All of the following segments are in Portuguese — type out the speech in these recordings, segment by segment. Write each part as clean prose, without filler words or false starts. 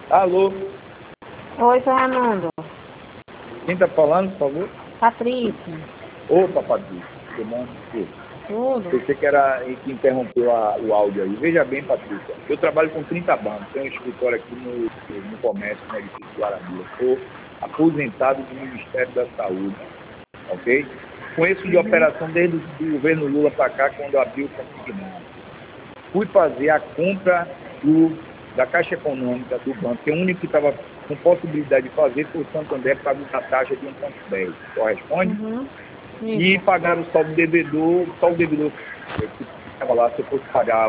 Alô, Oi, seu Raimundo. quem tá falando, por favor? Patrícia. Opa, Patrícia, tudo bom? Tudo? Pensei que era a que interrompeu o áudio aí. Veja bem, Patrícia, eu trabalho com 30 bancos, tenho um escritório aqui no comércio, no edifício Guarani. Sou aposentado do Ministério da Saúde, ok? Conheço de operação desde o governo Lula para cá, quando abriu o consignado. Fui fazer a compra da Caixa Econômica do banco, que é o único que estava com possibilidade de fazer, foi o Santander, pagou uma taxa de 1,10. Corresponde? E Isso. pagaram o saldo devedor, que estava lá, se eu fosse pagar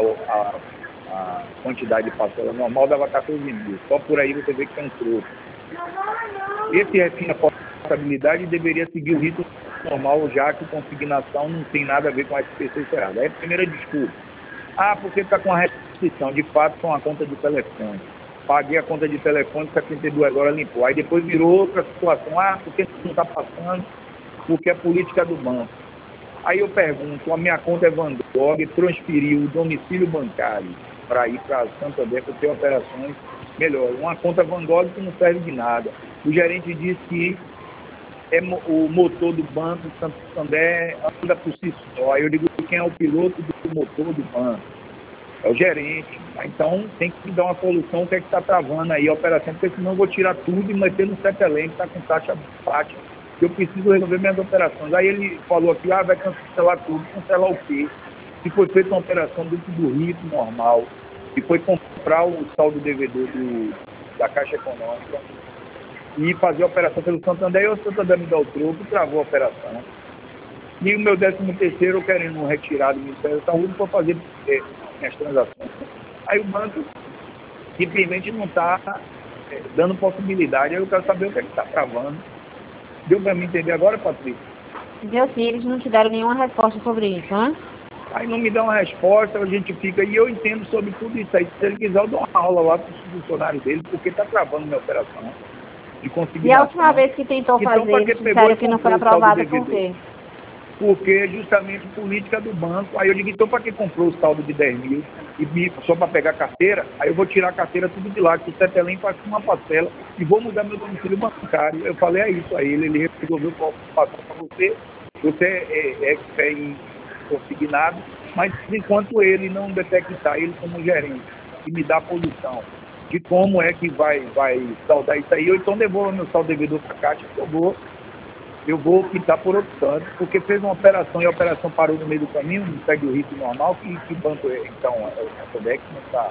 a quantidade de parcela normal, dava 14 mil. Só por aí você vê que tem um troco. Esse refim da portabilidade deveria seguir o rito normal, já que consignação não tem nada a ver com a SPC Cerrado. Aí a primeira desculpa. Porque está com a restrição, de fato, com a conta de telefone. Paguei a conta de telefone, 72 horas limpou. Aí depois virou outra situação. Porque não está passando? Porque é política do banco. Aí eu pergunto, a minha conta é Van Gogh, transferiu o domicílio bancário para ir para Santander para ter operações melhores. Uma conta Van Gogh que não serve de nada. O gerente disse que o motor do banco Santander anda por si só. Aí eu digo, quem é o piloto do motor do banco? É o gerente. Então tem que dar uma solução, o que é que está travando aí a operação, porque senão eu vou tirar tudo e meter no CETELEM, que está com taxa baixa, que eu preciso resolver minhas operações. Aí ele falou aqui, vai cancelar tudo. Cancelar o quê? Se foi feita uma operação dentro do rito normal, e foi comprar o saldo devedor da Caixa Econômica e fazer a operação pelo Santander, e o Santander me dá o troco, travou a operação. E o meu 13º eu querendo retirar do Ministério da Saúde para fazer minhas transações. Aí o banco simplesmente não está dando possibilidade. Aí eu quero saber o que é que está travando. Deu para me entender agora, Patrícia? Deu sim, eles não te deram nenhuma resposta sobre isso, né? Aí não me dá uma resposta, a gente fica... E eu entendo sobre tudo isso aí. Se ele quiser, eu dou uma aula lá para os funcionários dele, porque está travando minha operação de consignação. E a última vez que tentou fazer, eles disseram que não foi aprovada por quê? Porque é justamente política do banco. Aí eu digo, então para que comprou o saldo de 10 mil e só para pegar carteira? Aí eu vou tirar a carteira tudo de lá, que o CETELEM faz uma parcela e vou mudar meu domicílio bancário. Eu falei, é isso aí, ele resolveu passar para você. Você é expert em consignado, mas enquanto ele não detectar ele como gerente e me dá a posição de como é que vai saldar isso aí, ou então devolva meu saldo devedor para a Caixa, que eu vou optar por outro canto, porque fez uma operação e a operação parou no meio do caminho, não segue o ritmo normal, que banco é, então, é o Santander que não está.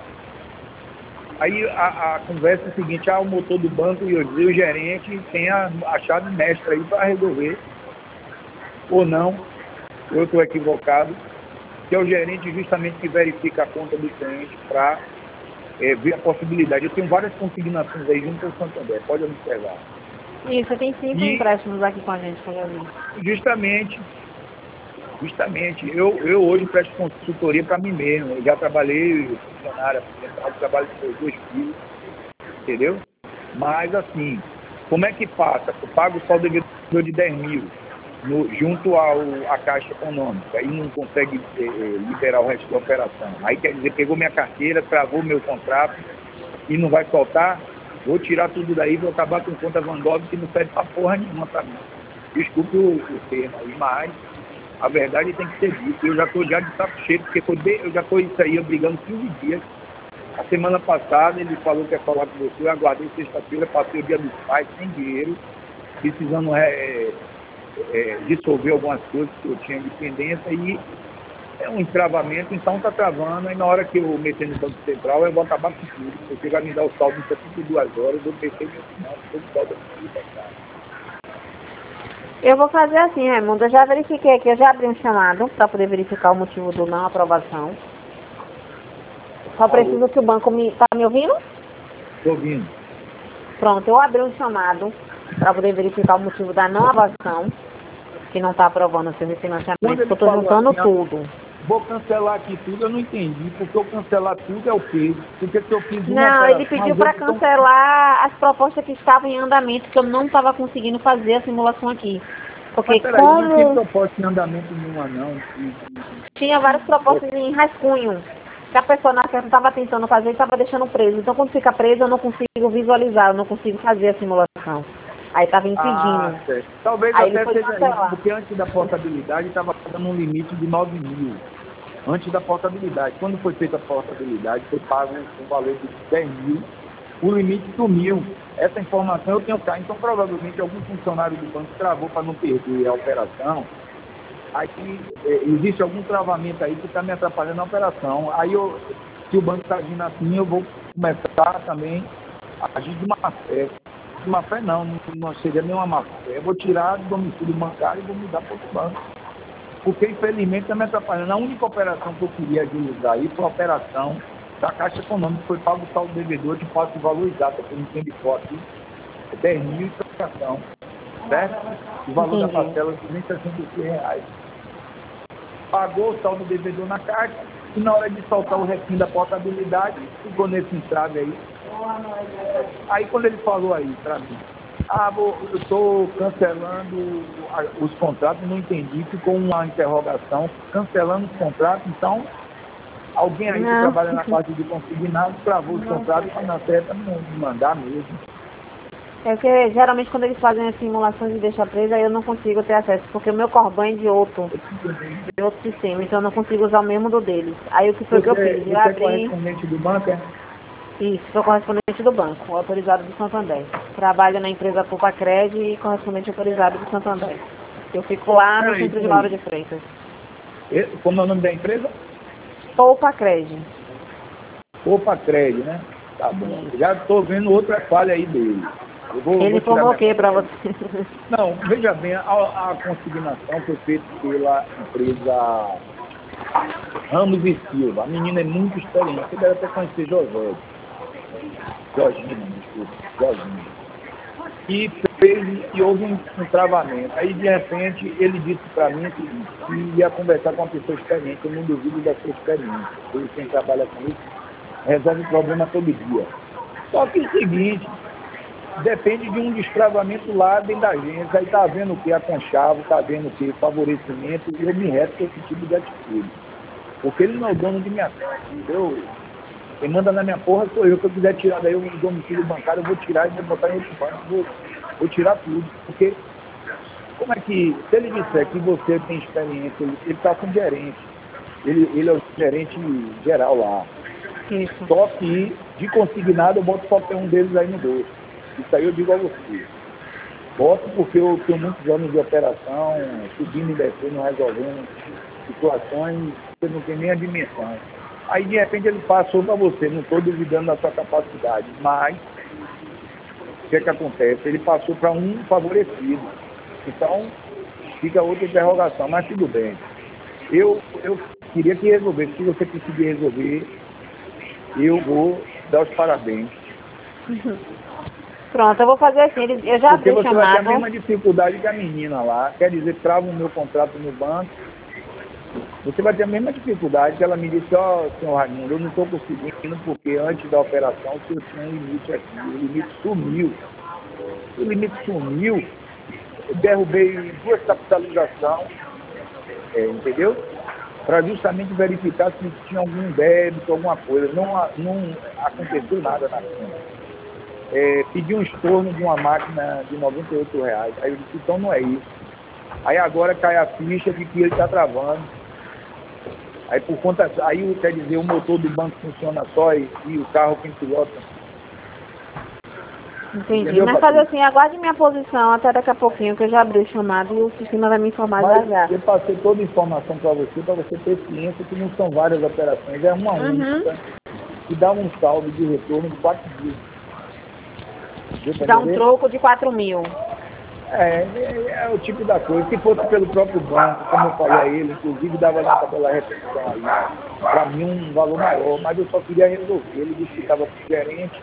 Aí a conversa é a seguinte, o motor do banco e o gerente tem a chave mestra aí para resolver, ou não, eu estou equivocado, que é o gerente justamente que verifica a conta do cliente para ver a possibilidade. Eu tenho várias consignações aí junto ao Santander, pode observar. Isso, tem 5 empréstimos aqui com a gente, como eu vi. Justamente, eu hoje presto consultoria para mim mesmo. Eu já trabalhei funcionário aposentado, trabalho com 2 filhos, entendeu? Mas assim, como é que passa? Eu pago só o devedor de 10 mil junto à Caixa Econômica e não consegue liberar o resto da operação. Aí quer dizer, pegou minha carteira, travou meu contrato e não vai soltar? Vou tirar tudo daí, vou acabar com conta Van Gogh que não serve para porra nenhuma para mim. Desculpe o termo aí, mas a verdade tem que ser dita. Eu já estou de saco cheio, porque eu já estou isso aí, brigando 15 dias. A semana passada ele falou que ia falar com você, eu aguardei sexta-feira, passei o dia dos pais, sem dinheiro, precisando dissolver algumas coisas que eu tinha de pendência e é um entravamento, então está travando, e na hora que eu meter no Banco Central eu vou acabar com tudo, porque vai me dar o saldo em 72 horas, eu vou meter meu final, todo o saldo aqui, Eu vou fazer assim, Raimundo, eu já verifiquei aqui, eu já abri um chamado para poder verificar o motivo do não aprovação. Só preciso que o banco me... Tá me ouvindo? Estou ouvindo. Pronto, eu abri um chamado para poder verificar o motivo da não aprovação, que não está aprovando o seu refinanciamento, porque eu estou juntando assim, tudo. Vou cancelar aqui tudo, eu não entendi, porque eu cancelar tudo é o quê? Porque se eu fiz uma Não, ele pediu para cancelar as propostas que estavam em andamento, que eu não estava conseguindo fazer a simulação aqui. Porque mas peraí, como... não tem proposta em andamento nenhuma, não. Tinha várias propostas em rascunho. que a pessoa na que eu estava tentando fazer estava deixando preso. Então, quando fica preso, eu não consigo visualizar, eu não consigo fazer a simulação. Aí estava impedindo. Certo. Talvez Aí ele até foi seja isso, cancelar. porque antes da portabilidade estava dando um limite de 9 mil. Antes da portabilidade. Quando foi feita a portabilidade, foi pago um valor de 10 mil. O limite sumiu. Essa informação eu tenho cá. Então, provavelmente, algum funcionário do banco travou para não perder a operação. Aí existe algum travamento aí que está me atrapalhando a operação. Aí, se o banco está agindo assim, eu vou começar também a agir de má fé. De má fé não seria nenhuma má fé. Eu vou tirar do domicílio bancário e vou mudar para outro banco. Porque, infelizmente, está me atrapalhando. A única operação que eu queria agilizar aí foi a operação da Caixa Econômica, que foi pago o saldo devedor de fato o valor exato, porque não tem de foto, 10 mil e operação, certo? O valor da parcela de R$ 266. Pagou o saldo devedor na Caixa e na hora de soltar o refim da portabilidade, ficou nesse entrave aí. Aí quando ele falou aí para mim, eu estou cancelando os contratos, não entendi, ficou uma interrogação, cancelando os contratos, então alguém aí que trabalha na parte de consignado travou os contratos para na certa não mandar mesmo. É porque geralmente quando eles fazem as simulações de deixar presa, eu não consigo ter acesso, porque o meu Corban é de outro sistema, então eu não consigo usar o mesmo do deles. Aí o que foi que eu fiz? Eu abri... abri... correspondente do banco, é? Isso, sou correspondente do banco, autorizado do Santander. Trabalho na empresa Poupa-Cred e correspondente autorizado do Santander. Eu fico lá no centro de Lauro de Freitas. Como é o nome da empresa? Poupa-Cred. Poupa-Cred, né? Tá bom. Já estou vendo outra falha aí dele. Ele informou o que para você? Não, veja bem, a consignação foi feita pela empresa Ramos e Silva. A menina é muito experiente. Você deve até conhecer Jorginho. E houve um travamento. Aí, de repente, ele disse para mim que ia conversar com uma pessoa experiente. Eu não duvido da sua experiência. Ele, quem trabalha com isso, resolve o problema todo dia. Só que é o seguinte, depende de um destravamento lá dentro da agência. Aí está havendo o que? Aconchavo, está havendo o que? Favorecimento. E eu me reto com esse tipo de atitude. Porque ele não é o dono de minha terra, entendeu? Quem manda na minha porra sou eu. Se eu quiser tirar daí o domicílio bancário, eu vou tirar e vou botar em outro banco. Vou tirar tudo. Porque, como é que, se ele disser que você tem experiência, ele está com gerente. Ele é o gerente geral lá. Isso. Só que, de consignado, eu boto qualquer um deles aí no bolso. Isso aí eu digo a você. Boto porque eu tenho muitos anos de operação, subindo e descendo, resolvendo situações que você não tem nem a dimensão. Aí, de repente, ele passou para você. Não estou duvidando da sua capacidade, mas o que é que acontece? Ele passou para um favorecido. Então, fica outra interrogação, mas tudo bem. Eu queria que resolvesse. Se você conseguir resolver, eu vou dar os parabéns. Pronto, eu vou fazer assim. Eu já abri chamado. Porque você vai ter a mesma dificuldade que a menina lá. Quer dizer, trava o meu contrato no banco. Você vai ter a mesma dificuldade que ela me disse, senhor Raimundo, eu não estou conseguindo porque antes da operação o senhor tinha um limite aqui. O limite sumiu. O limite sumiu. Eu derrubei 2 capitalizações, entendeu? Para justamente verificar se tinha algum débito, alguma coisa. Não aconteceu nada na conta. Pedi um estorno de uma máquina de R$98. Aí eu disse, então não é isso. Aí agora cai a ficha de que ele está travando. Aí por conta, aí quer dizer, o motor do banco funciona só e o carro quem pilota. Entendi. Entendeu, Mas fazer assim, aguarde minha posição até daqui a pouquinho, que eu já abri o chamado e o sistema vai me informar já. Eu passei toda a informação para você ter ciência que não são várias operações, é uma única, que dá um saldo de retorno de 4 dias. Dá um troco de 4 mil. É o tipo da coisa. Se fosse pelo próprio banco, como eu falei a ele, inclusive dava na tabela retenção aí, para mim um valor maior, mas eu só queria resolver. Ele disse que estava com o gerente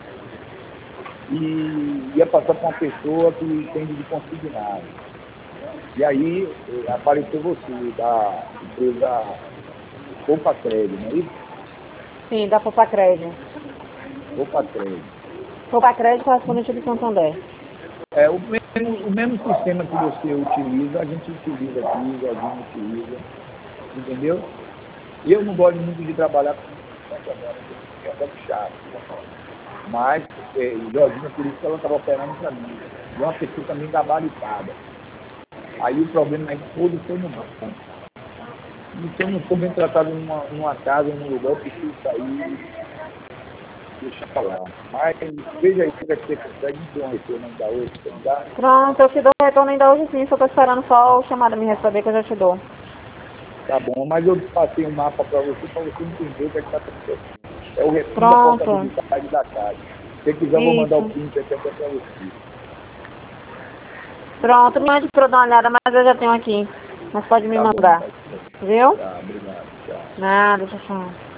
e ia passar para uma pessoa que entende de consignado. E aí apareceu você, da empresa Poupa-Cred, não é isso? Sim, da Poupa-Cred. Poupa-Cred. Poupa-Cred correspondente do Santander. O mesmo sistema que você utiliza, a gente utiliza aqui, a gente utiliza, entendeu? Eu não gosto muito de trabalhar é um pouco chato. Mas, Georgina, por isso que ela estava operando para mim. E uma pessoa também gabaritada. Aí o problema é que todo foi no banco. Então, eu não estou bem tratado numa casa, num lugar, eu preciso sair, deixa pra lá. Mas veja aí se você consegue me dar um retorno ainda hoje, tá? Pronto, eu te dou o retorno ainda hoje sim, só tô esperando só o chamado me receber que eu já te dou. Tá bom, mas eu passei um mapa para você entender o que está acontecendo. É o retorno da Pronto. portabilidade da casa. Se você quiser, eu vou mandar o print até para você. Pronto, me mande para eu dar uma olhada, mas eu já tenho aqui. Mas pode me mandar. Bom, Viu? tá, obrigado. Tchau. Nada, tchau, tchau.